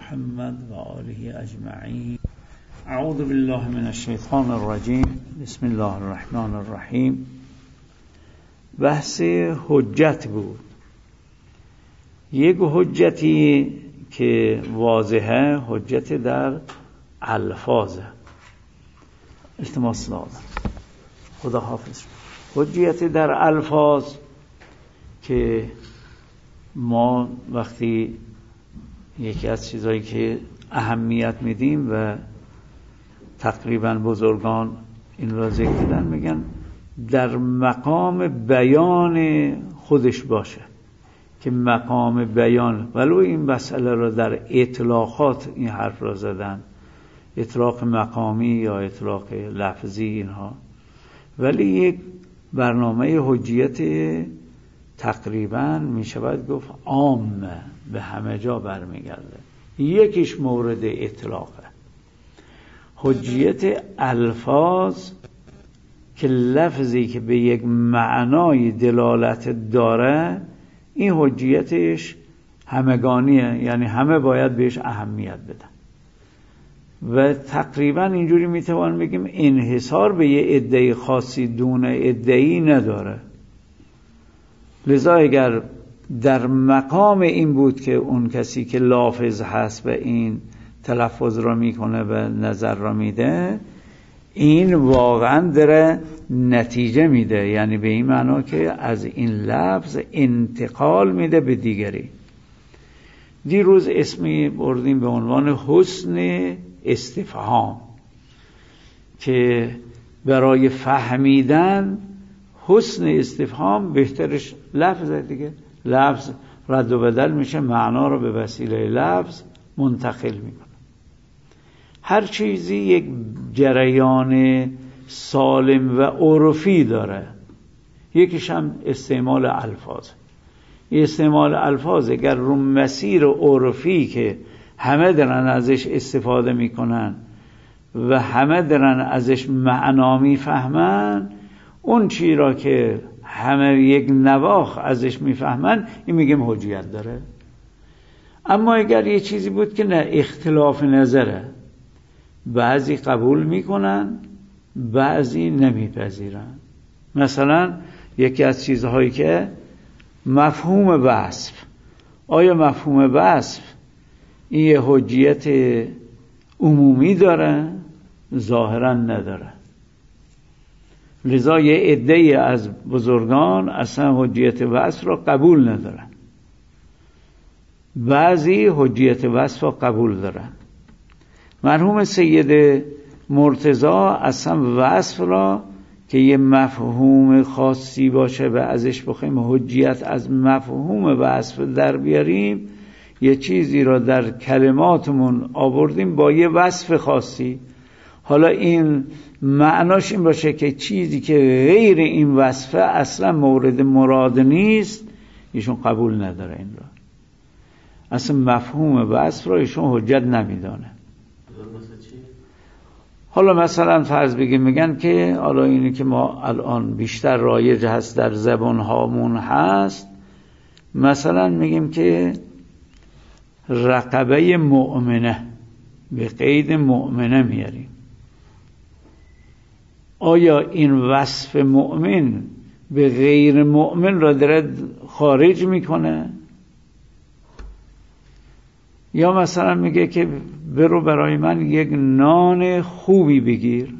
محمد و آله اجمعین. اعوذ بالله من الشیطان الرجیم. بسم الله الرحمن الرحیم. بحث حجت بود. یک حجتی که واضحه حجت در الفاظه. التماس دادم خدا حافظ. حجت در الفاظ که ما وقتی یکی از چیزایی که اهمیت میدیم و تقریبا بزرگان این را ذکر کردن، میگن در مقام بیان خودش باشه، که مقام بیان، ولو این مسئله را در اطلاقات این حرف را زدن، اطلاق مقامی یا اطلاق لفظی اینها، ولی یک برنامه حجیت تقریبا میشود گفت عام به همه جا برمیگرده. یکیش مورد اطلاقه، حجیت الفاظ، که لفظی که به یک معنای دلالت داره این حجیتش همگانیه، یعنی همه باید بهش اهمیت بدن و تقریبا اینجوری میتوان بگیم انحصار به یه عده خاصی دون عده‌ای نداره. لذا اگر در مقام این بود که اون کسی که لافظ هست و این تلفظ را میکنه و نظر را میده، این واقعا داره نتیجه میده، یعنی به این معنا که از این لفظ انتقال میده به دیگری. دیروز اسمی بردیم به عنوان حسن استفهام، که برای فهمیدن حسن استفهام بهترش لفظ دیگه. لفظ رد و بدل میشه، معنا رو به وسیله لفظ منتقل میکنه. هر چیزی یک جریان سالم و عرفی داره، یکیش هم استعمال الفاظ. استعمال الفاظ اگر رو مسیر عرفی که همه دارن ازش استفاده میکنن و همه دارن ازش معنا میفهمن، اون چی را که همه یک نواخ ازش میفهمن، این میگیم حجیت داره. اما اگر یه چیزی بود که نه، اختلاف نظره، بعضی قبول میکنن بعضی نمیپذیرن. مثلا یکی از چیزهایی که مفهوم وصف، آیا مفهوم وصف این یه حجیت عمومی داره؟ ظاهرا نداره. لذا یه عده‌ای از بزرگان اصلا حجیت وصف را قبول ندارن، بعضی حجیت وصف را قبول دارن. مرحوم سید مرتضی اصلا وصف را که یه مفهوم خاصی باشه و ازش بخوایم حجیت از مفهوم وصف در بیاریم، یه چیزی را در کلماتمون آوردیم با یه وصف خاصی، حالا این معناش این باشه که چیزی که غیر این وصفه اصلا مورد مراد نیست، ایشون قبول نداره. این را اصلا مفهوم وصف را ایشون حجت نمیدانه. حالا مثلا فرض بگیم میگن که حالا اینی که ما الان بیشتر رایج هست در زبان هامون هست، مثلا میگیم که رقبه مؤمنه به قید مؤمنه میاریم. آیا این وصف مؤمن به غیر مؤمن را داره خارج میکنه؟ یا مثلا میگه که برو برای من یک نان خوبی بگیر.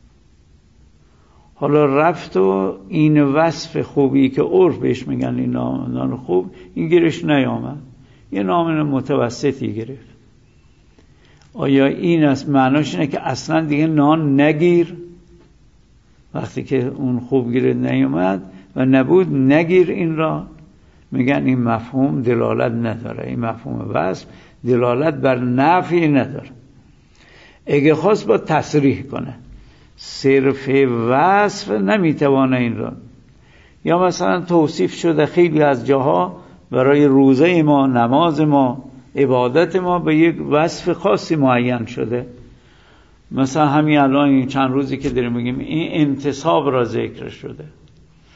حالا رفت و این وصف خوبی که عرف بهش میگن این نان خوب، این گیرش نیامد، یه نان متوسطی گرفت. آیا این است معناش اینه که اصلا دیگه نان نگیر؟ وقتی که اون خوب گیرت نیامد و نبود نگیر این را. میگن این مفهوم دلالت نداره، این مفهوم وصف دلالت بر نفی نداره. اگه خواست با تصریح کنه، صرف وصف نمیتوانه این را. یا مثلا توصیف شده خیلی از جاها برای روزه ما، نماز ما، عبادت ما به یک وصف خاصی معین شده. مثلا همین الان این چند روزی که داریم میگیم این انتصاب را ذکر شده،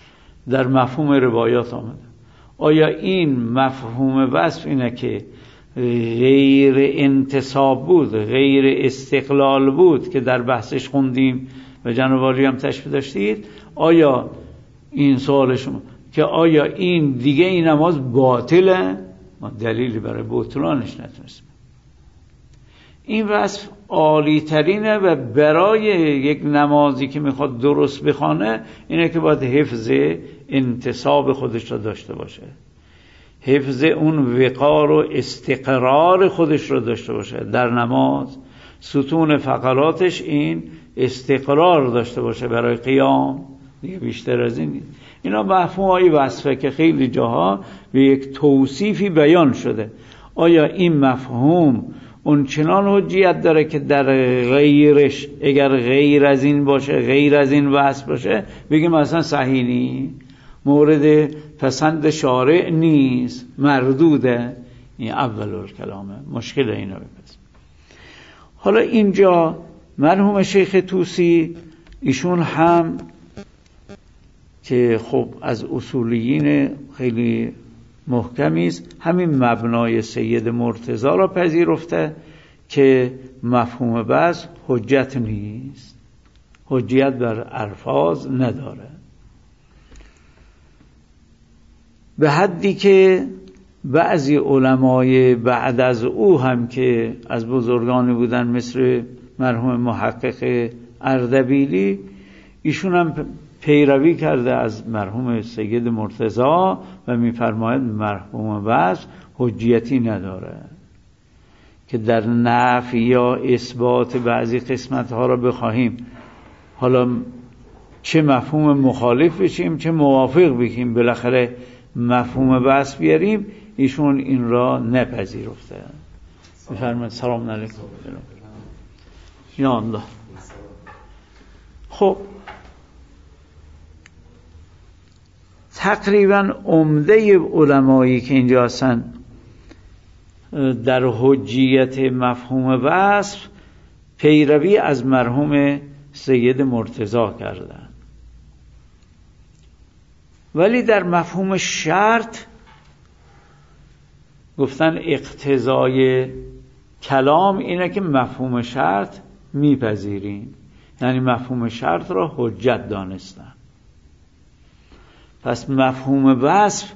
در مفهوم روایات آمده. آیا این مفهوم وصف اینه که غیر انتصاب بود، غیر استقلال بود که در بحثش خوندیم و جناب عالی هم تشریح داشتید، آیا این سوال شما که آیا این دیگه این نماز باطله؟ ما دلیلی برای بطلانش نتونستیم. این وصف عالی ترینه و برای یک نمازی که میخواد درست بخونه اینه که باید حفظ انتصاب خودش را داشته باشه، حفظ اون وقار و استقرار خودش را داشته باشه در نماز، ستون فقراتش این استقرار داشته باشه برای قیام، دیگه بیشتر از این نیست. اینا مفهومای وصفه که خیلی جاها به یک توصیفی بیان شده. آیا این مفهوم اون چنان حجیت داره که در غیرش اگر غیر از این باشه، غیر از این وصف باشه، بگیم اصلا صحیح نیست، مورد پسند شارع نیست، مردوده؟ این اول کلامه، مشکل اینو بپس. حالا اینجا مرحوم شیخ طوسی ایشون هم که خب از اصولیین خیلی محکمی است، همین مبنای سید مرتضی را پذیرفته که مفهوم بس حجت نیست، حجیت بر الفاظ نداره، به حدی که بعضی علمای بعد از او هم که از بزرگانی بودن مثل مرحوم محقق اردبیلی، ایشون هم پیروی کرده از مرحوم سید مرتضی و می‌فرماید مرحوم وصف حجیتی نداره که در نفی یا اثبات بعضی قسمت‌ها را بخواهیم حالا چه مفهوم مخالف بشیم چه موافق بشیم، بالاخره مفهوم وصف بیاریم، ایشون این را نپذیرفته. می‌فرماید سلام علیکم. یا الله. خب تقریبا عمده علمایی که اینجا هستن در حجیت مفهوم وصف پیروی از مرحوم سید مرتضی کردن، ولی در مفهوم شرط گفتن اقتضای کلام اینه که مفهوم شرط میپذیریم، یعنی مفهوم شرط را حجت دانستن. پس مفهوم وصف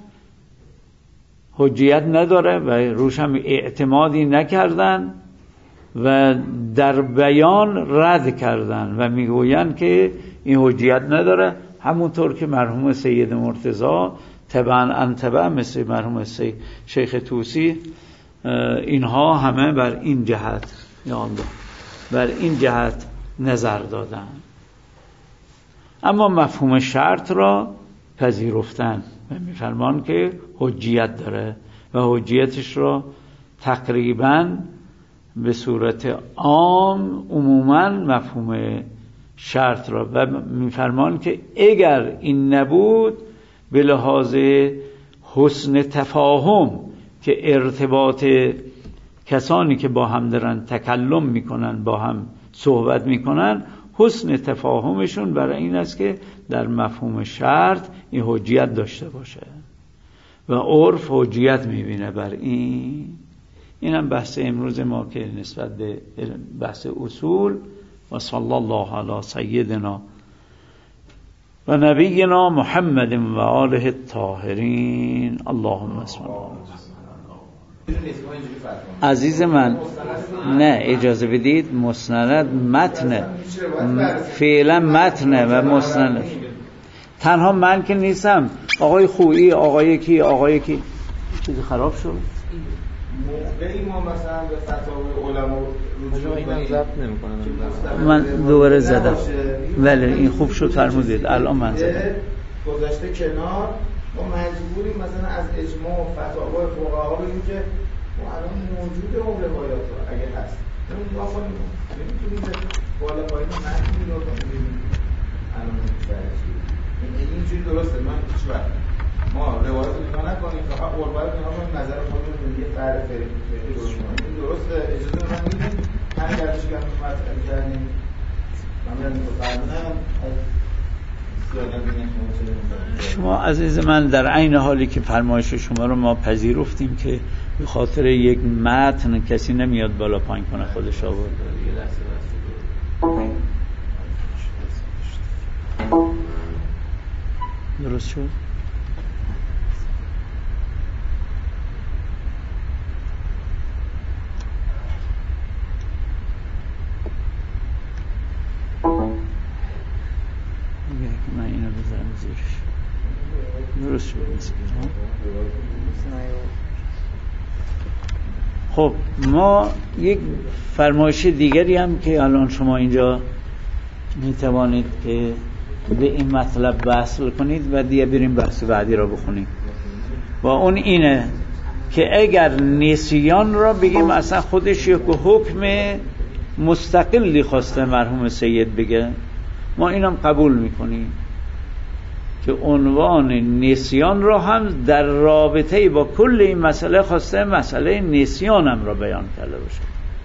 حجیت نداره و روش هم اعتمادی نکردن و در بیان رد کردن و میگویند که این حجیت نداره، همونطور که مرحوم سید مرتضی تبعا انتبع مثل مرحوم شیخ طوسی اینها همه بر این جهت بر این جهت نظر دادن، اما مفهوم شرط را پذیرفتن و میفرمان که حجیت داره و حجیتش را تقریبا به صورت عام عموما مفهوم شرط را و میفرمان که اگر این نبود به لحاظ حسن تفاهم که ارتباط کسانی که با هم دارن تکلم میکنن با هم صحبت میکنن، حسن تفاهمشون برای این است که در مفهوم شرط این حجیت داشته باشه و عرف حجیت میبینه بر این. اینم بحث امروز ما که نسبت به بحث اصول. و صلی الله علی سیدنا و نبینا محمد و آله الطاهرین. اللهم صل. عزیز من نه اجازه بدید، مسند متنه، فعلا متنه و مسند تنها من که نیستم، آقای خویی، آقای کی چیزی خراب شد. موقعی ما مثلا به فتاوی علما رجوع نمی‌کنم، من دوباره زدم ولی این خوب شد فرمودید، الان من زدم گذاشته کنار. ما مجبوریم مثلا از اجماع و فتاوی فقها بگیم که ما الان موجود اون روایات ها اگه هست اون نگاه کنیم، نمیتونیم به بالا پایین متن نگاه کنیم الان اینجوری درسته. من هیچ وقت ما روایات رو نگاه نکنیم، فقط قربت رو نگاه کنیم، نظر خودمون یه فرق فقهی درست کنیم. این درسته، اجازه من میدیم هر گردش که هم مسئله کردیم من میرم فرمونم از شما عزیز من در عین حالی که فرمایش شما رو ما پذیرفتیم که به خاطر یک متن کسی نمیاد بالا پایین کنه خودش آورد. درست شد؟ من اینو بذارم زیرش. درست شد. خب ما یک فرمایش دیگری هم که الان شما اینجا میتوانید که به این مطلب بحث کنید و دیگه بریم بحث بعدی را بخونیم. و اون اینه که اگر نسیان را بگیم اصلا خودش یک حکم مستقلی خواسته مرحوم سید بگه، ما اینم قبول میکنیم که عنوان نسیان را هم در رابطه با کل این مسئله خواسته مسئله نسیانم را بیان کرده باشه.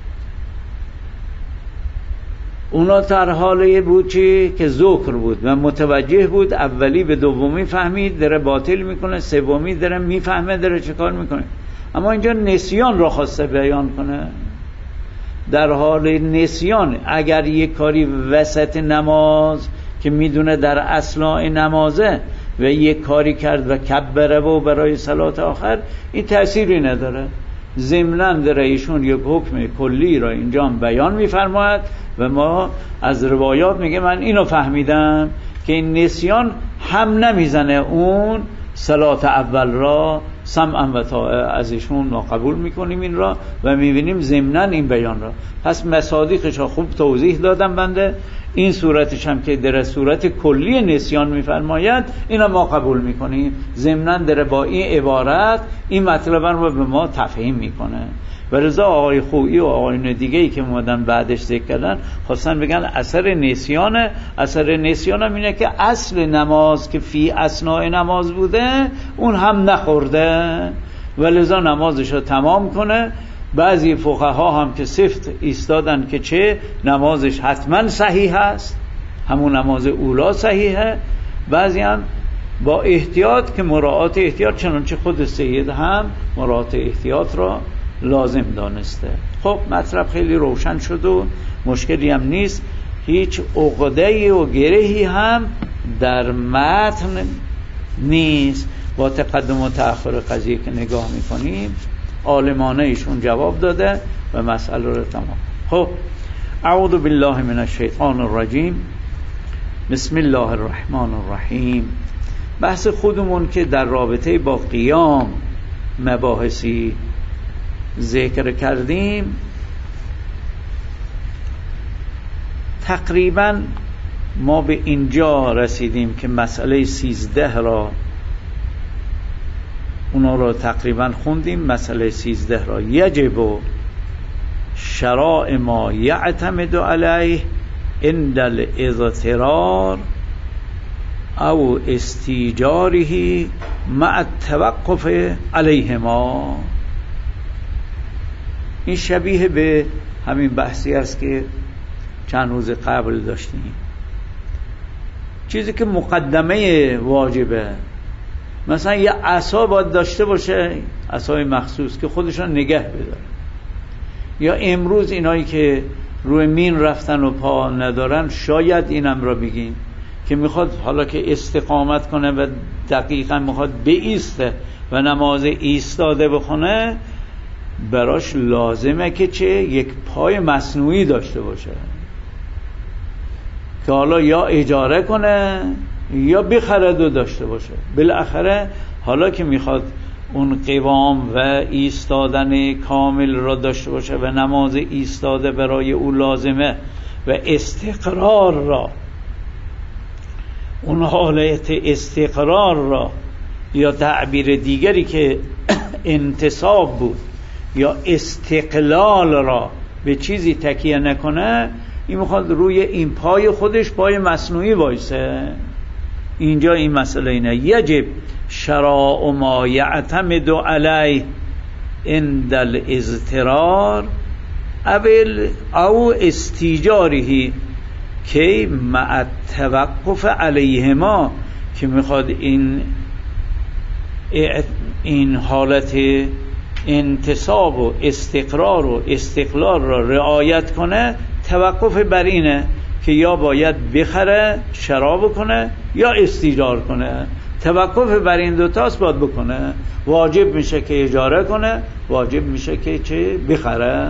اونا در حالی بود که ذکر بود و متوجه بود، اولی به دومی فهمید داره باطل میکنه، سومی داره میفهمه داره چه کار میکنه، اما اینجا نسیان را خواسته بیان کنه. در حال نسیان اگر یک کاری وسط نماز که میدونه در اثناء نمازه و یک کاری کرد و کبره و برای صلات آخر، این تأثیری نداره. ضمناً در ایشون یک حکم کلی را اینجا بیان میفرماید و ما از روایات میگه من اینو فهمیدم که این نسیان هم نمیزنه اون صلات اول را سمعا و طاعه، از ایشون ما قبول میکنیم این را و میبینیم ضمناً این بیان را. پس مصادیقش ها خوب توضیح دادم بنده. این صورتش هم که در صورت کلی نسیان میفرماید اینا ما قبول میکنیم، ضمناً در با این عبارت این مطلب رو به ما تفهیم میکنه. و لذا آقای خویی و آقایون دیگه‌ای که اومدن بعدش ذکر کردن خواستن بگن اثر نسیانه. اثر نسیان هم اینه که اصل نماز که فی اثناء نماز بوده اون هم نخورده و لذا نمازش رو تمام کنه. بعضی فقها هم که سفت ایستادن که چه نمازش حتما صحیح است، همون نماز اولا صحیحه. بعضی هم با احتیاط که مراعات احتیاط، چنانچه خود سید هم مراعات احتیاط را لازم دانسته. خب مطلب خیلی روشن شد و مشکلی هم نیست، هیچ عقده‌ای و گرهی هم در متن نیست. با تقدم و تأخر قضیه که نگاه میکنیم عالمانه ایشون جواب داده و مسئله رو تمام. خب اعوذ بالله من الشیطان الرجیم، بسم الله الرحمن الرحیم. بحث خودمون که در رابطه با قیام مباحثی ذکر کردیم، تقریبا ما به اینجا رسیدیم که مسئله 13 را اونا را تقریبا خوندیم. مسئله 13 را یجب شراء ما یعتمد علیه عند الاضطرار او استیجاره مع التوقف علیهما. این شبیه به همین بحثی است که چند روز قبل داشتیم. چیزی که مقدمه واجبه، مثلا یه عصا باید داشته باشه، عصای مخصوص که خودشان نگه بداره. یا امروز اینایی که روی مین رفتن و پا ندارن، شاید اینم را بگیم که میخواد حالا که استقامت کنه و دقیقا میخواد بایسته و نماز ایستاده بخونه، براش لازمه که چه یک پای مصنوعی داشته باشه که حالا یا اجاره کنه یا بخرد و داشته باشه. بالاخره حالا که میخواد اون قوام و ایستادن کامل را داشته باشه و نماز ایستاده برای او لازمه و استقرار را، اون حالت استقرار را یا تعبیر دیگری که انتصاب بود یا استقلال را به چیزی تکیه نکنه، این میخواد روی این پای خودش پای مصنوعی وایسه. اینجا این مسئله اینه یجب شراء ما یعتمد علیه عند الاضطرار او استیجاره که مع التوقف علیهما، که میخواد این حالت انتصاب و استقرار و استقلال را رعایت کنه، توقف بر اینه که یا باید بخره شراب کنه یا استیجار کنه. توقف بر این دوتاست باید بکنه. واجب میشه که اجاره کنه، واجب میشه که چه بخره.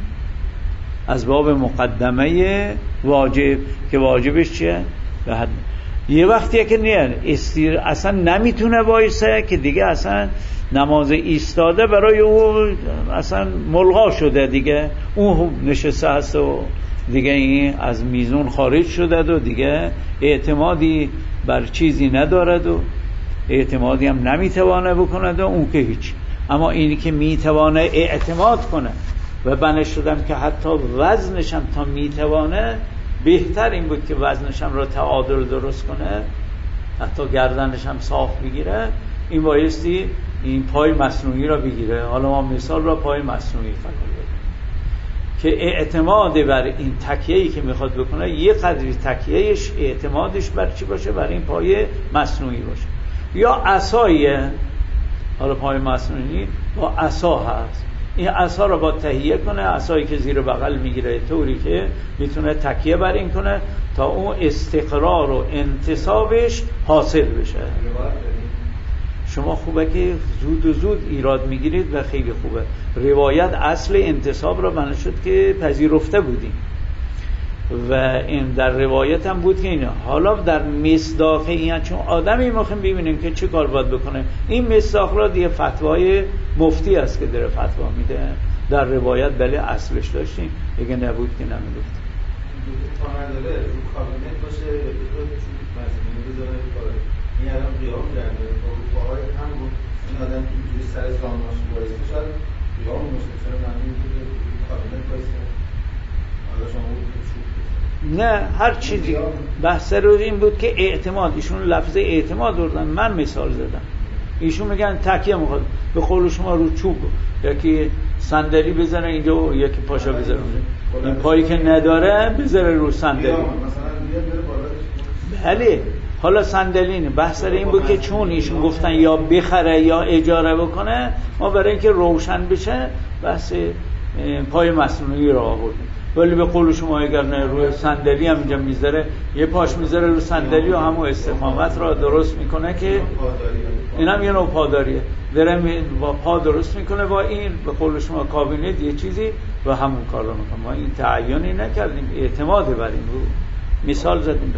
از باب مقدمه واجب که واجبش چیه؟ یه وقتیه که نه اصلا نمیتونه وایسه که دیگه اصلا نماز ایستاده برای او اصلا ملغا شده دیگه، اون نشسته هست و دیگه این از میزون خارج شده و دیگه اعتمادی بر چیزی ندارد و اعتمادی هم نمیتوانه بکنه و اون که هیچ. اما اینی که میتوانه اعتماد کنه و بنا شدم که حتی وزنشم تا میتوانه، بهتر این بود که وزنشم را تعادل درست کنه، حتی گردنشم صاف بگیره. این بایستی این پای مصنوعی را بگیره. حالا ما مثال را پای مصنوعی فکر کنیم که اعتماد بر این تکیه‌ای که میخواد بکنه یه قدری تکیهش اعتمادش بر چی باشه؟ بر این پای مصنوعی باشه. یا عصایه، حالا پای مصنوعی با عصا هست، این عصا رو با تهیه کنه، عصایی که زیر بغل میگیره طوری که میتونه تکیه بر این کنه تا اون استقرار و انتصابش حاصل بشه. شما خوبه که زود ایراد میگیرید و خیلی خوبه. روایت اصل انتصاب را بنا شد که پذیرفته بودیم و این در روایت هم بود که اینه. حالا در مصداق این، چون آدمی میخوایم ببینیم که چه کار باید بکنه، این مصداق را دیگه فتوای مفتی است که داره فتوا میده. در روایت بله اصلش داشتیم، دیگه نبود که نمیگفت. داره رو کابینت باشه یا مزمینی بذاره کاره این الان قیام کرده با روپاهای هم بود. این آدم که اینجوری سر زانوش بایسته شاید قیام باشه، چرا ممنون بوده کابینت بایسته. حالا شما بود نه هر چیزی بحث رو این بود که اعتماد، ایشون لفظ اعتماد بردن. من مثال زدم، ایشون میگن تکیه میخواد، به قول شما رو چوب یکی صندلی بزنه اینجا و یکی پاشا بزنه این پایی که نداره بذاره رو صندلی. بله حالا صندلی نه، بحث این بود که چون ایشون گفتن یا بخره یا اجاره بکنه، ما برای اینکه روشن بشه بحث پای مصنوعی رو آوردیم. ولی به قول شما اگر نه روی صندلی هم اینجا میذاره، یه پاش میذاره رو صندلی و همون استقامت را درست میکنه که اینم یه نوع پاداریه، داره با پا درست میکنه با این به قول شما کابینت یه چیزی و همون کار رو میکنه. ما این تعیینی نکردیم، اعتماد بر این رو مثال زدیم.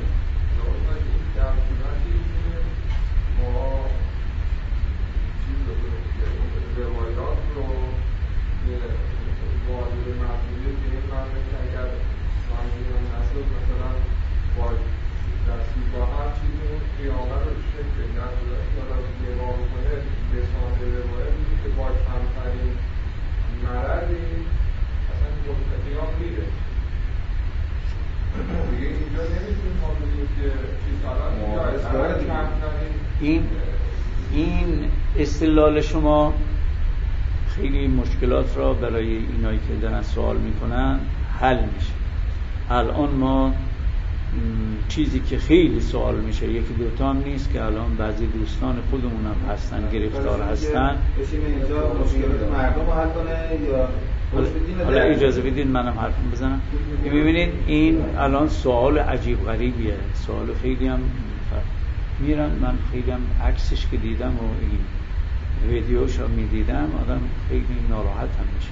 این استدلال شما خیلی مشکلات را برای اینایی که دارن سوال میکنن حل میشه. الان ما چیزی که خیلی سوال میشه، یکی دوتا هم نیست که الان بعضی دوستان خودمون هم هستن گرفتار هستن. اینجا مشکلات مردم رو حل کنه یا حالا اجازه بدید منم حرفم بزنم. میبینید این الان سوال عجیب غریبیه، سوال خیلی هم میرن، من خیلی هم عکسش که دیدم و این ویدیوش رو میدیدم آدم خیلی ناراحت هم میشه.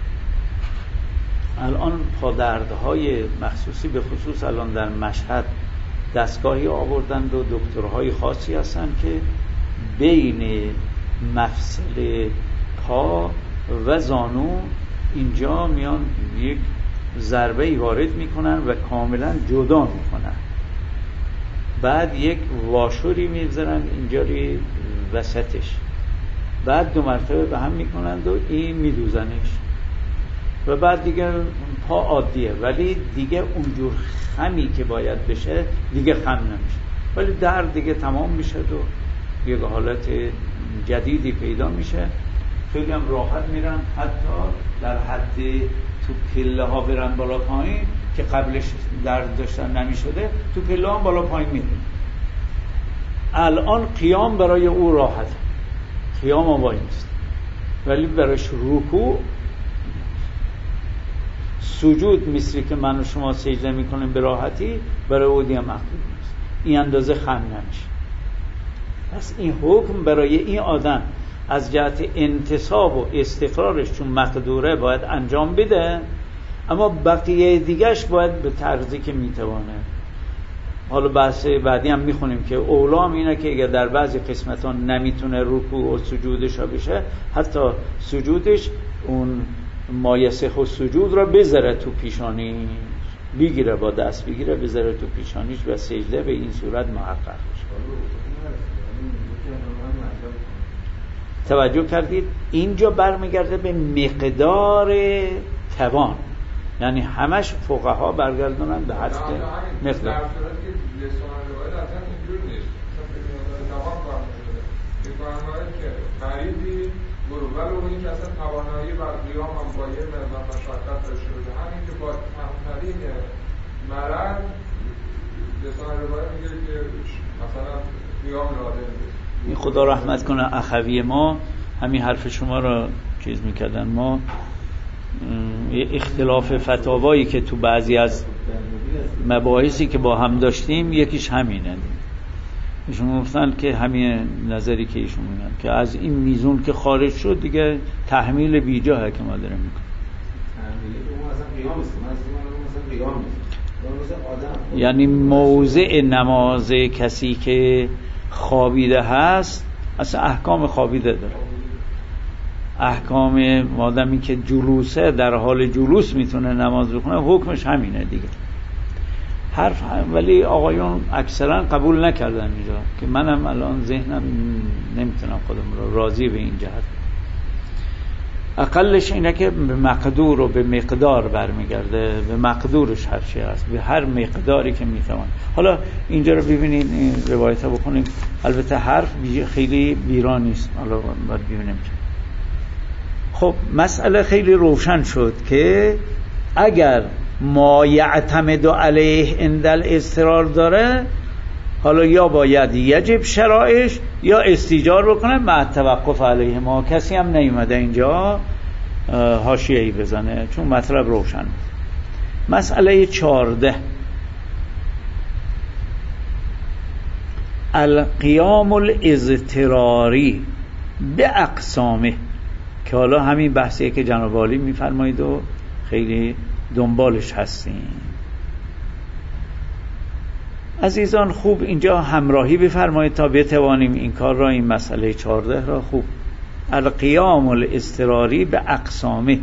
الان پادردهای مخصوصی به خصوص الان در مشهد دستگاهی آوردند و دکترهای خاصی هستن که بین مفصل پا و زانو اینجا میان یک ضربه وارد میکنن و کاملا جدا میکنن، بعد یک واشوری میذارن اینجا وسطش، بعد 2 مرتبه به هم میکنند و این میدوزنش و بعد دیگه پا عادیه، ولی دیگه اونجور خمی که باید بشه دیگه خم نمیشه، ولی درد دیگه تمام میشه و یک حالت جدیدی پیدا میشه. خیلی هم راحت میرن، حتی در حد تو پله ها برن بالا پایین که قبلش درد داشتن نمیشده، تو پله ها بالا پایین میرن. الان قیام برای او راحت، قیام هم وای نیست. ولی براش رکوع سجود مثلی که من و شما سجده میکنیم به راحتی برای او دیگه مقدور نیست، این اندازه خم نمیشه. پس این حکم برای این آدم از جهت انتصاب و استقرارش چون مقدوره باید انجام بده، اما بقیه دیگهش باید به طرزی که میتوانه. حالا بحث بعدی هم میخونیم که اولام اینه که اگر در بعضی قسمت ها نمیتونه رکوع و سجودش ها بشه، حتی سجودش اون مایسخ و سجود را بذاره تو پیشانیش، بگیره با دست بگیره بذاره تو پیشانیش و سجده به این صورت محقق بشه. توجه کردید؟ اینجا برمیگرده به مقدار توان، یعنی همش فقها برگردونن به حد مقدار. ولو این که اصلا توانایی بر قیام هم با یه مقدار مشقت داشته باشه، همین که با کمترین مرض لسان روایت میگه که مثلا قیام لازم نیست. این خدا رحمت کنه اخوی ما همین حرف شما را چیز میکردن. ما اختلاف فتاوایی که تو بعضی از مباحثی که با هم داشتیم یکیش همینه. ایشون گفتن که همین نظری که ایشون میگن که از این میزون که خارج شد دیگه تحمیل بیجاهه که ما داریم میکنیم. یعنی موضع نماز کسی که خوابیده هست اصلا احکام خوابیده داره. احکام آدمی که جلوسه در حال جلوس میتونه نماز بخونه حکمش همینه دیگه. حرف ولی آقایون اکثرا قبول نکردن اینجا که منم الان ذهنم نمیتونم خودم رو راضی به این جهت. اقلش اینه که به مقدور و به مقدار برمیگرده، به مقدورش هر چی هست، به هر مقداری که میتوان. حالا اینجا رو ببینید، این روایت ها بخونیم. البته حرف خیلی بیران نیست، حالا باید ببینیم. خب مسئله خیلی روشن شد که اگر ما یعتمد علیه عند الاضطرار داره، حالا یا باید یجب شرایش یا استیجار بکنه مع توقف علیه. ما کسی هم نیومده اینجا حاشیه‌ای بزنه چون مطلب روشن. مسئله 14 القیام الاضطراری به اقسامه، که حالا همین بحثیه که جناب عالی میفرمایید و خیلی دنبالش هستیم. عزیزان خوب اینجا همراهی بفرمایید تا بتوانیم این کار را، این مسئله 14 را خوب. القیام الاضطراری به اقسامه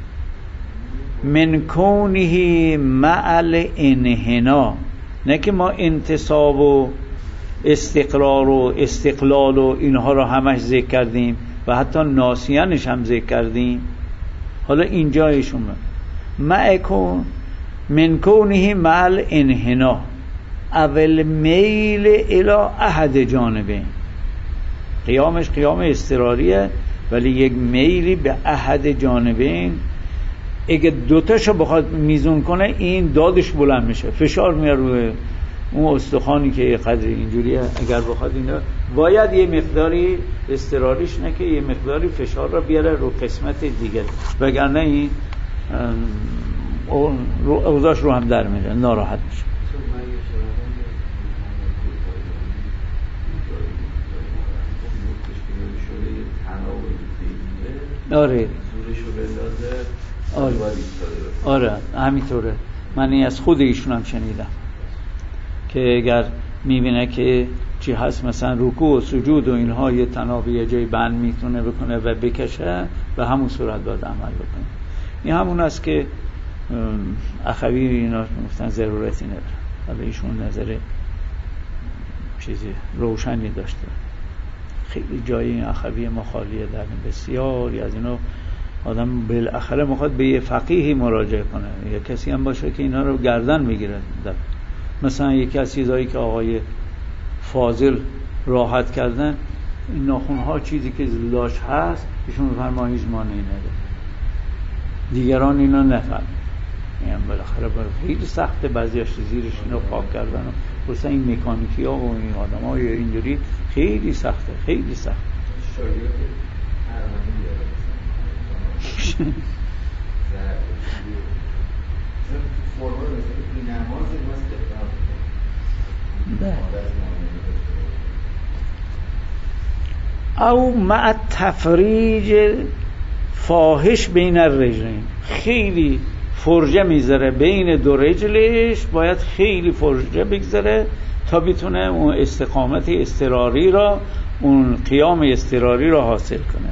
من کونه مع الانحنا، نه که ما انتصاب و استقرار و استقلال و اینها را همش ذکر کردیم و حتی ناسیانش هم ذکر کردیم. حالا اینجا ایشون معکون من کونه مع الانحنا اول میل الی احد جانبه. قیامش قیام اضطراریه ولی یک میلی به احد جانبین. اگه دوتاشو بخواد میزون کنه این دادش بلند میشه، فشار میاره روی اون استخوانی که یه قدری اینجوریه. اگر بخواد اینو باید یه مقداری اضطراریش نه که یه مقداری فشار را بیاره رو قسمت دیگه، وگرنه این اوضاعش رو هم در میره، ناراحت میشه. آره آره همینطوره. من این از خود ایشون هم شنیدم که اگر میبینه که چی هست مثلا رکوع و سجود و اینها یه تنابی یه جای بند میتونه بکنه و بکشه، به همون صورت باید عمل بکنه. این همون است که اخوی اینا گفتن ضرورتی نداره. حالا ایشون نظر چیزی روشنی داشته. خیلی جای این اخوی ما خالیه، در بسیاری از اینا آدم بالاخره میخواد به یه فقیهی مراجعه کنه، یا کسی هم باشه که اینا رو گردن میگیره. مثلا یکی از چیزایی که آقای فاضل راحت کردن، این ناخونها چیزی که لاش هست ایشون فرمایید هیچ مانعی نداره، دیگران اینا نفهمن. یعنی بالاخره خیلی سخته بعضیاش زیرش اینو پاک کردن و مثلا این مکانیکی ها و این آدم های اینجوری خیلی سخته، خیلی سخته. او مع تفریج فاحش بین الرجلین، خیلی فرجه میذاره بین دو رجلش، باید خیلی فرجه بگذاره تا بتونه اون استقامت اضطراری را، اون قیام اضطراری را حاصل کنه.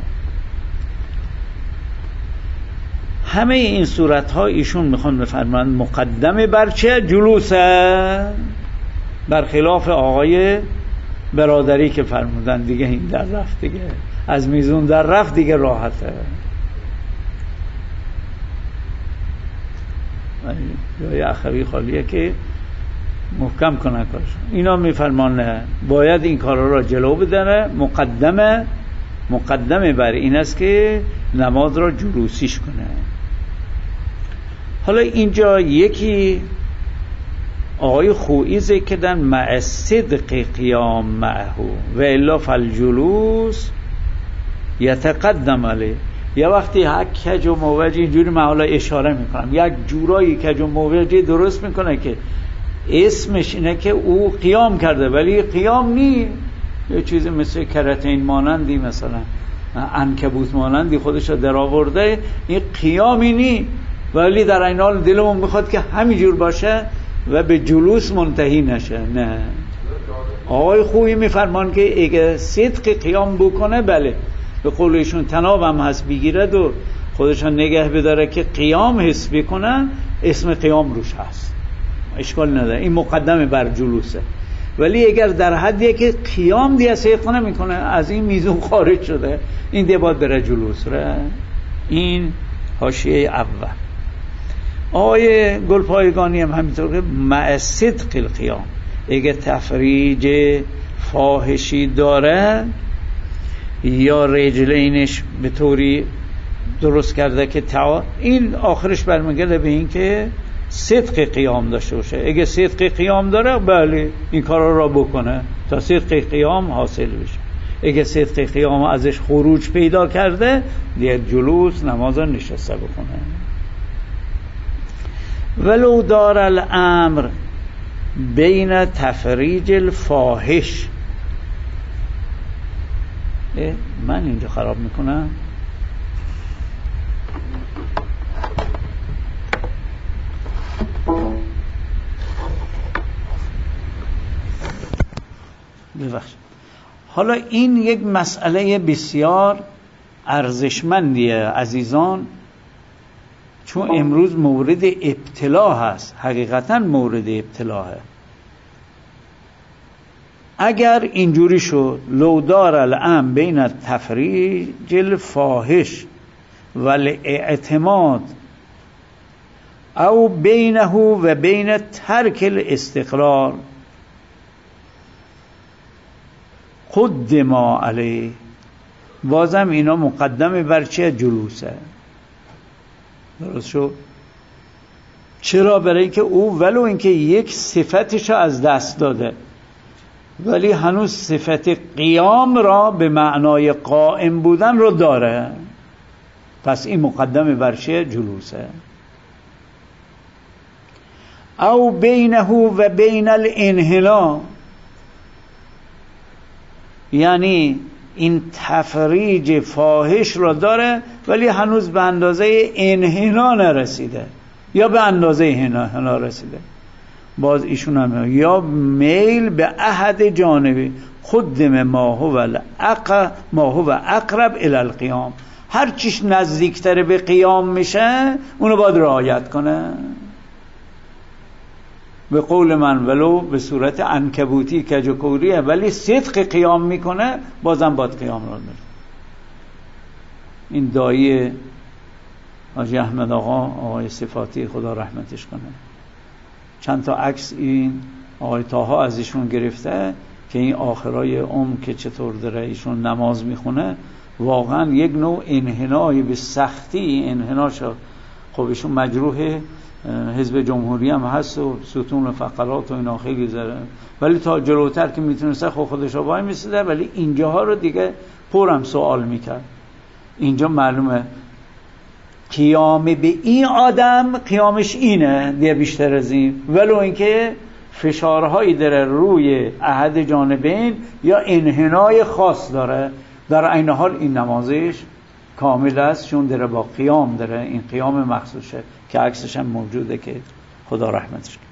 همه این صورت‌ها ایشون میخوان بفرمایند مقدمه بر چه؟ جلوسه، برخلاف آقای برادری که فرمودن دیگه این در رفت، دیگه از میزون در رفت دیگه راحته. جای اخوی خالیه که محکم کنه کارش. اینا میفرمانه باید این کارا را جلو بدنه. مقدمه بر این است که نماز را جلوسیش کنه. حالا اینجا یکی آقای خویی ذکر کردن مع صدق قیام معه و الا فالجلوس یتقدم علیه. یه وقتی کج و موج اینجوری من حالا اشاره میکنم، یک جورایی کج و موجی درست میکنه که اسمش اینه که او قیام کرده ولی قیام نی، یه چیزی مثل کرتین مانندی، مثلا عنکبوت مانندی خودش رو در آورده، این قیامی نی، ولی در این حال دلمون میخواد که همینجور باشه و به جلوس منتهی نشه. نه، آقای خویی میفرمان که اگه صدق قیام بکنه بله، به قول ایشون تنابم هست بگیرد و خودشان نگه بداره که قیام حس بکنن، اسم قیام روش هست، اشکال نداره، این مقدمه بر جلوسه. ولی اگر در حدیه که قیام دیگه صدق نمیکنه، از این میزون خارج شده، این دیگه باید بره جلوس ره. این حاشیه اول. آیه گلپایگانی هم همینطور که مع صدق القیام، اگه تفریج فاحشی داره یا رجلینش به طوری درست کرده که این آخرش برمیگرده به این که صدق قیام داشته باشه. اگه صدق قیام داره بله این کارا را بکنه تا صدق قیام حاصل بشه. اگه صدق قیام ازش خروج پیدا کرده دیگه جلوس نماز نشسته بکنه. ولو دار الامر بین تفریج الفاحش، من اینجا خراب میکنم. ببخشید. حالا این یک مسئله بسیار ارزشمندیه عزیزان، چون امروز مورد ابتلا هست، حقیقتا مورد ابتلاه. اگر اینجوری شد لو دار الامر بین تفریج الفاحش و الاعتماد او بینه و بین ترک الاستقرار قدم علیه، بازم اینا مقدمه بر چه؟ جلوسه. درست شد؟ چرا؟ برای که او ولو اینکه یک صفتش از دست داده ولی هنوز صفت قیام را به معنای قائم بودن رو داره، پس این مقدمه بر چه؟ جلوسه. او بینه و بین الانحنا، یعنی این تفریج فاحش را داره ولی هنوز به اندازه انحنا نرسیده یا به اندازه انحنا رسیده، باز ایشون هم یا میل به احد جانبی قدم ما هو اقرب الی القیام، هر چیش نزدیکتر به قیام میشه اونو باید رعایت کنه. به قول من ولو به صورت عنکبوتی کج و کوریه ولی صدق قیام میکنه، بازم باید قیام را داره. این دایی حاجی احمد آقای صفاتی خدا رحمتش کنه، چند تا عکس این آقای طاها ازشون گرفته که این آخرای عمر که چطور داره ایشون نماز میخونه، واقعا یک نوع انحنای به سختی انحناش. خب ایشون مجروح حزب جمهوری هم هست و ستون فقرات و اینا خیلی زره، ولی تا جلوتر که میتونسته خودش رو وای میسیده، ولی اینجاها رو دیگه پرم سوال میکرد. اینجا معلومه قیام به این آدم قیامش اینه دیگه بیشتر از این، ولو اینکه فشارهایی داره روی احد جانبین یا انحنای خاص داره، در عین حال این نمازش کامل است چون داره با قیام داره، این قیام مخصوصه که عکسش هم موجوده که خدا رحمتش کنه.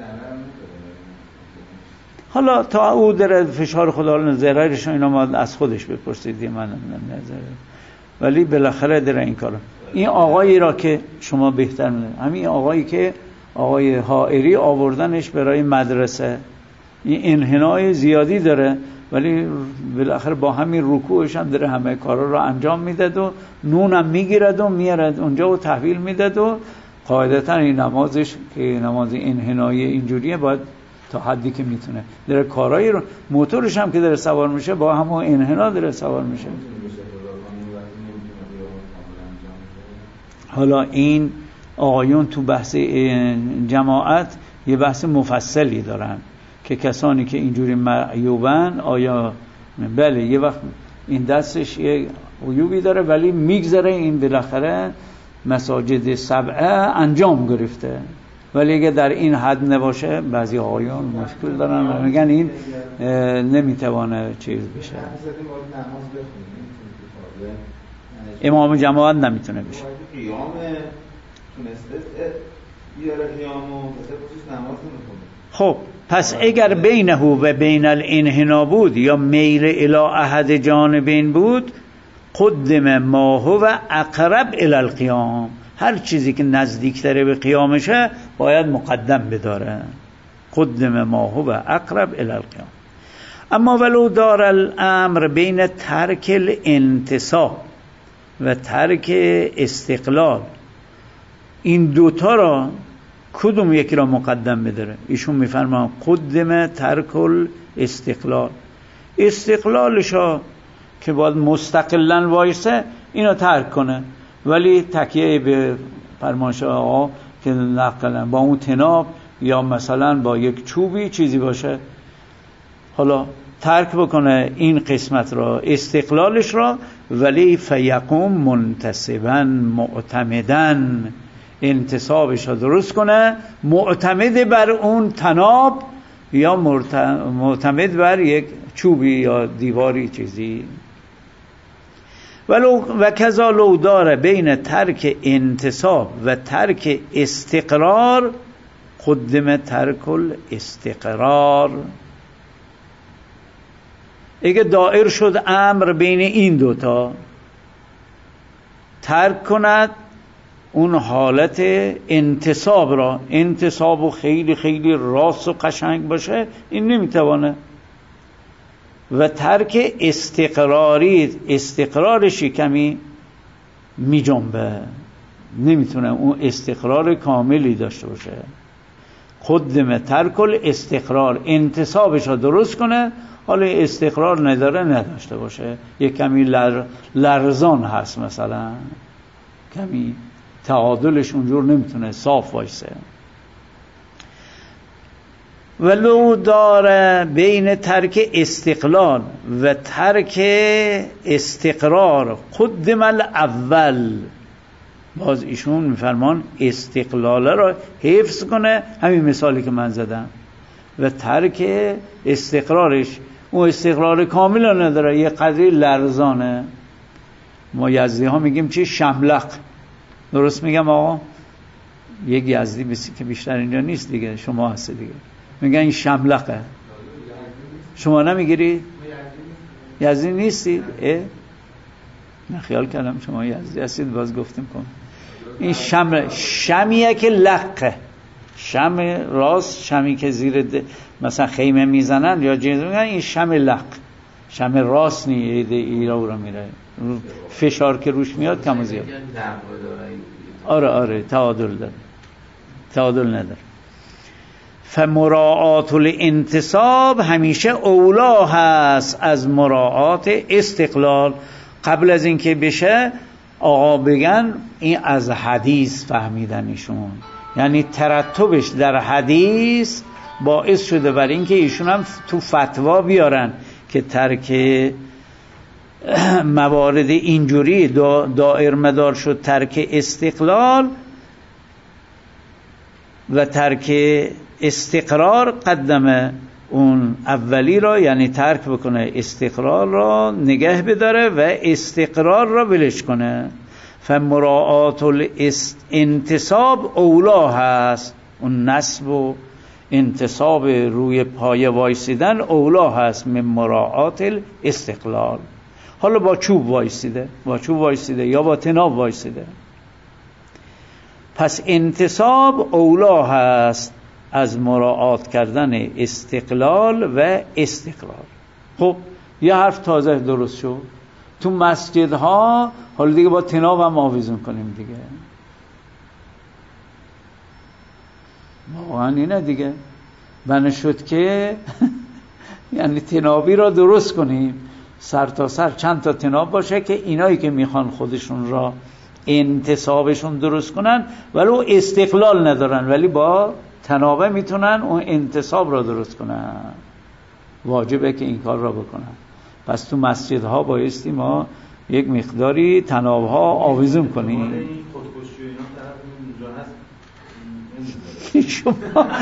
حالا تا او داره فشار خدا ضررش اینا ما از خودش بپرسید، من نظر، ولی بالاخره داره این کارو. این آقایی را که شما بهتر میدونید، همین آقایی که آقای حائری آوردنش برای مدرسه، این انحنای زیادی داره ولی بالاخره با همین رکوعش هم داره همه کارا رو انجام میداد و نونم میگیرد و میارد اونجا و تحویل میداد و قاعدتا این نمازش که نماز انحنایی اینجوریه باید تا حدی که میتونه داره کارایی رو، موتورش هم که داره سوار میشه با همون انحنا داره سوار میشه. حالا این آقایون تو بحث جماعت یه بحث مفصلی دارن که کسانی که اینجوری معیوبن آیا بله یه وقت این دستش یه عیوبی داره ولی میگذره این بالاخره مساجد سبعه انجام گرفته، ولی اگه در این حد نباشه بعضی آقایون مشکل دارن و میگن این نمیتوانه چیز بشه، امام جماعت نمیتونه بشه. قیام تونسته بیاره قیامو بسه نماز نمیخونه. خب پس اگر بینه و بین الانحنا بود یا میل الی احد جانبین بود، قدم ما هو اقرب الی القیام، هر چیزی که نزدیکتره به قیامشه باید مقدم بداره. قدم ما هو اقرب الی القیام. اما ولو دار الامر بین ترک الانتصاب و ترک استقلال، این دوتا را کدوم یکی را مقدم بداره؟ ایشون میفرمان قدم ترک الاستقلال، استقلالشا که باید مستقلن وایسه اینو ترک کنه، ولی تکیه به فرمایش آقا که نقلن با اون تناب یا مثلا با یک چوبی چیزی باشه، حالا ترک بکنه این قسمت را استقلالش را، ولی فیقوم منتصبا معتمدن، انتصابش را درست کنه معتمد بر اون تناب یا معتمد بر یک چوبی یا دیواری چیزی. و کذا لو داره بین ترک انتصاب و ترک استقرار، قدم ترک الاستقرار. اگه دائر شد امر بین این دوتا، ترک کند اون حالت انتصاب را، انتصاب و خیلی خیلی راست و قشنگ باشه این نمیتوانه، و ترک استقراری، استقرارشی کمی می جنبه، نمیتونه اون استقرار کاملی داشته باشه. قدم ترک الاستقرار، انتصابش رو درست کنه، حالا استقرار نداره نداشته باشه، یک کمی لرزان هست، مثلا کمی تعادلش اونجور نمیتونه صاف وایسه. ولو داره بین ترک استقلال و ترک استقرار قدم الاول، باز ایشون میفرمان استقلاله را حفظ کنه، همین مثالی که من زدم، و ترک استقرارش، اون استقرار کامل نداره، یه قدری لرزانه. ما یزدی ها میگیم چی؟ شملق. درست میگم آقا؟ یک یزدی بسی که بیشتر اینجا نیست دیگه، شما هست دیگه، میگن این شملقه. شما نمیگیرید؟ یزدی نیستید؟ من خیال کردم شما یزدی هستید، باز گفتیم کن. این شمیه که لقه، شم راست، شمی که زیر مثلا خیمه میزنن یا چیز میگن، این شم لق، شم راست نیه ایرا را میره، فشار که روش میاد کم و زیاد. آره تعادل داره، تعادل نداره. فمراعات الانتصاب همیشه اولا هست از مراعات استقلال. قبل از اینکه بشه آقا بگن این از حدیث فهمیدن ایشون، یعنی ترتبش در حدیث باعث شده برای اینکه ایشون هم تو فتوا بیارن که ترک موارد اینجوری دائر مدار شد ترک استقلال و ترک استقرار، قدم اون اولی را، یعنی ترک بکنه استقرار را نگه بداره و استقرار را ولش کنه. فمراعات الانتصاب اولا هست، اون نصب و انتصاب روی پایه وایسیدن اولا هست من مراعات الاستقلال. حالا با چوب وایسیده یا با طناب وایسیده، پس انتصاب اولا هست از مراعات کردن استقلال و استقرار. خب یه حرف تازه درست شد تو مسجدها، حالا دیگه با طناب هم آویزون کنیم دیگه، واقعا اینه دیگه. بنا شد که یعنی طنابی را درست کنیم، سر تا سر چند تا طناب باشه که اینایی که میخوان خودشون را انتصابشون درست کنن ولو استقلال ندارن، ولی با طنابه میتونن اون انتصاب را درست کنن. واجبه که این کار را بکنن. پس تو مسجدها بایستی ما یک مقداری طنابها آویزون کنیم. شما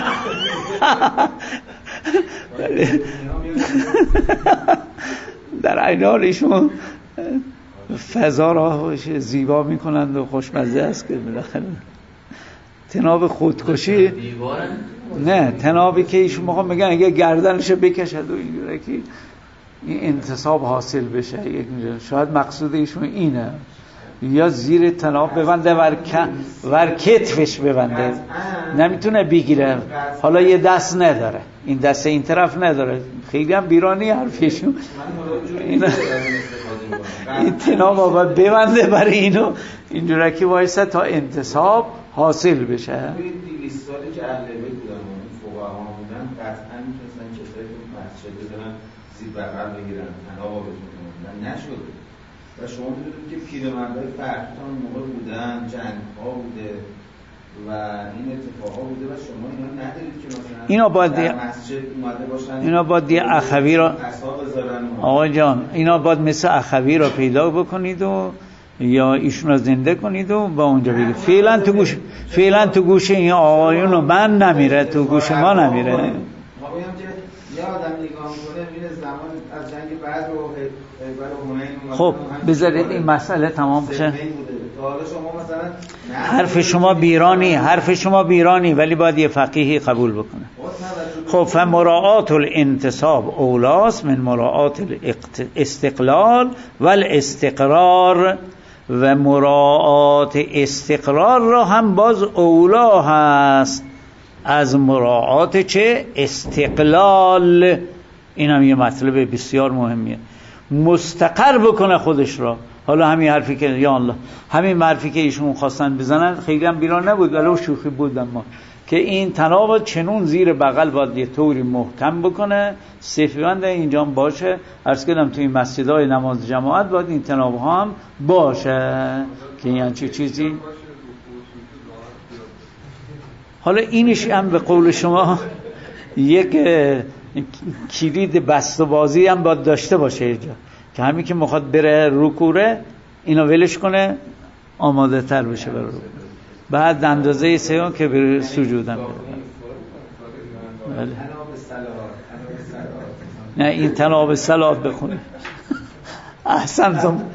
در این حال ایشون فضا را زیبا میکنند و خوشمزه است که بالاخره طناب خودکشی نه، طنابی که ایشون میخوام میگن اگه گردنشو بکشد و اینجوره که این انتصاب حاصل بشه، شاید مقصود ایشون اینه، یا زیر طناب ببنده ور کتفش ببنده، نمیتونه بگیره، حالا یه دست نداره، این دست این طرف نداره، خیلی هم بیرانی حرفشون، این طناب آقا ببنده برای اینو اینجوره که وایسه تا انتصاب حاصل بشه. 200 سالی که اهل بیت بودن و فقها بودن قطعا میتونستن کسایی که مسجد بزنن زیر بغل بگیرن طناب بزنن، نشد. و شما میدونید که پیرمردای فرقی تا اون موقع بودن، جنگ‌ها بوده و این اتفاقا بوده و شما اینا ندارید که مثلا اینا باید در مسجد اومده باشن، اینا باید اخوی را آقا جان، اینا باید مثل اخوی را پیدا بکنید و یا ایشون رو زنده کنید و با اونجا بگید. فعلا تو گوش این آقایون رو من نمیره، تو گوش ما نمیره. ما بگم که یه آدم نگاه کنه میره زمان از جنگ بعد و خیبر و حنین. خب بذارید این مسئله تمام بشه. حالا شما مثلا حرف شما بیرانی ولی باید یه فقیهی قبول بکنه. خب فمراعات الانتصاب اولاس من مراعات الاستقلال والاستقرار، و مراعات استقرار را هم باز اولا هست از مراعات چه؟ استقلال. این هم یه مطلب بسیار مهمیه، مستقر بکنه خودش را. حالا همین حرفی که یا الله، همین حرفی که ایشون خواستن بزنن خیلی هم بیران نبود ولی شوخی بود، اما که این طناب چنون زیر بغل باید یه طوری محکم بکنه، صفی‌بند اینجا باشه. عرض کردم توی این مسجدهای نماز جماعت باید این طناب ها هم باشه که یعنی چیزی. حالا اینش هم به قول شما یک کلید بست و بازی هم باید داشته باشه اینجا، که همین که میخواد بره رکوع اینو ولش کنه آماده تر بشه برای رکوع، بعد اندازه سیان که بره سجودم بره. نه این طناب صلات بخونه. احسنتم.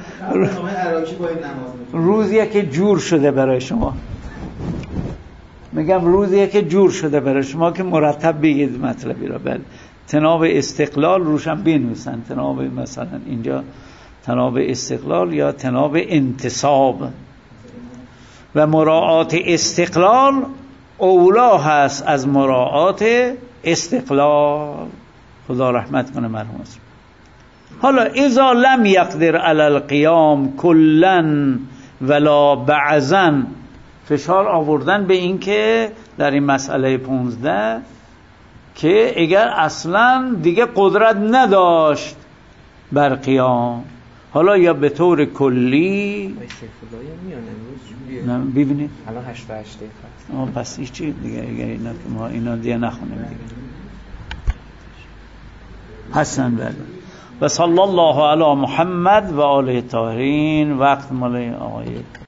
روزیه که جور شده برای شما، میگم روزیه که جور شده برای شما که مرتب بگید مطلبی را. بله طناب استقلال روشم بنویسن، طناب مثلا اینجا طناب استقلال یا طناب انتصاب. و مراعات استقلال اولا هست از مراعات استقلال. خدا رحمت کنه مرحوم. حالا اذا لم یقدر علی القیام کلا ولا بعضا، فشار آوردن به این که در این مسئله 15 که اگر اصلا دیگه قدرت نداشت بر قیام، حالا یا به طور کلی ببینید الان 8 دقیقه پس هیچی دیگه، اگر اینا که ما اینا دیگه نخونیم دیگه. حسن بله. و صلی الله علی محمد و آله الطاهرین. وقت مال آقای